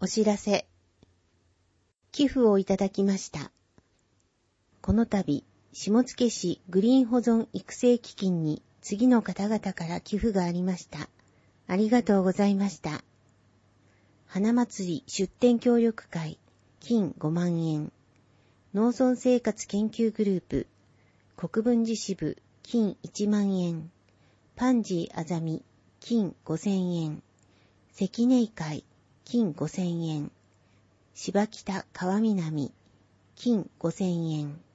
お知らせ。寄付をいただきました。この度、下野市グリーン保存育成基金に次の方々から寄付がありました。ありがとうございました。花祭り出展協力会、金5万円。農村生活研究グループ、国分寺支部、金1万円。パンジーあざみ、金5000円。関根会、金5000円。芝北川南、金5000円。